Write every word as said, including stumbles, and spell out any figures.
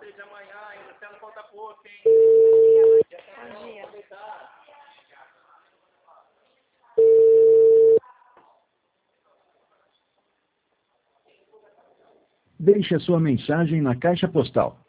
dia de amanhã, ainda até não falta pouco, hein? Bom dia. Deixe a sua mensagem na caixa postal